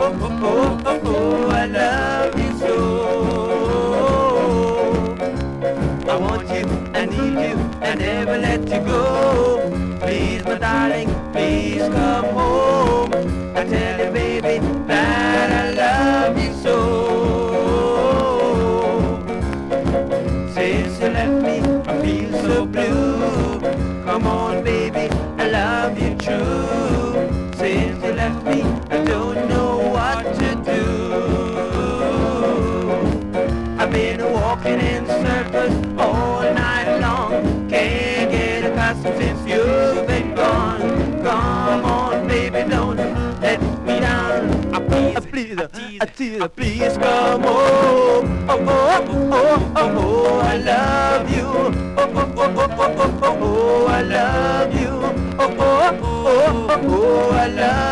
oh, I love you so. I want you, I need you, I never let you go. Please, my darling, please come home. I tell you, baby, that I love you so. Since you left me, I feel so blue. Come on, baby, I love you true. Since you left me, I don't know what to do. I've been walking in circles all night long. Can't get accustomed since you've been gone. Come on, baby, don't let me down. Please come home. Oh, oh, oh, oh, oh, I love you. Oh, oh, oh, oh, oh, oh, oh, I love you. Oh, oh, oh, oh, oh, I love you.